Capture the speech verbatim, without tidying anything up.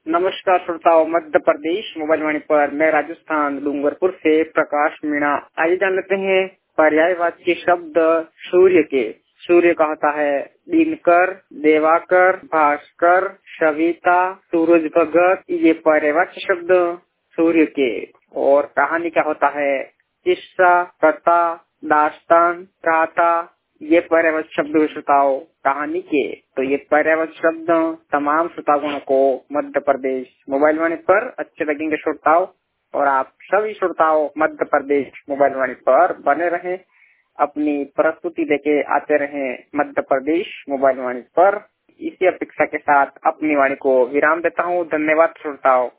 नमस्कार श्रोताओं, मध्य प्रदेश मोबाइल वाणी पर मैं राजस्थान डूंगरपुर से प्रकाश मीणा। आइए जान लेते हैं पर्यायवाची शब्द सूर्य के। सूर्य का होता है दिनकर, देवाकर, भास्कर, सविता, सूरज भगत। ये पर्यायवाची शब्द सूर्य के। और कहानी का होता है किस्सा, कथा, दास्तान, गाथा। ये पर्यायवाची शब्द हुए श्रोताओं कहानी के। तो ये पर्यायवाची शब्द तमाम श्रोतागणों को मध्य प्रदेश मोबाइल वाणी पर अच्छे लगेंगे श्रोताओं। और आप सभी श्रोताओं मध्य प्रदेश मोबाइल वाणी पर बने रहें, अपनी प्रस्तुति लेके आते रहें मध्य प्रदेश मोबाइल वाणी पर। इसी अपेक्षा के साथ अपनी वाणी को विराम देता हूँ। धन्यवाद श्रोताओं।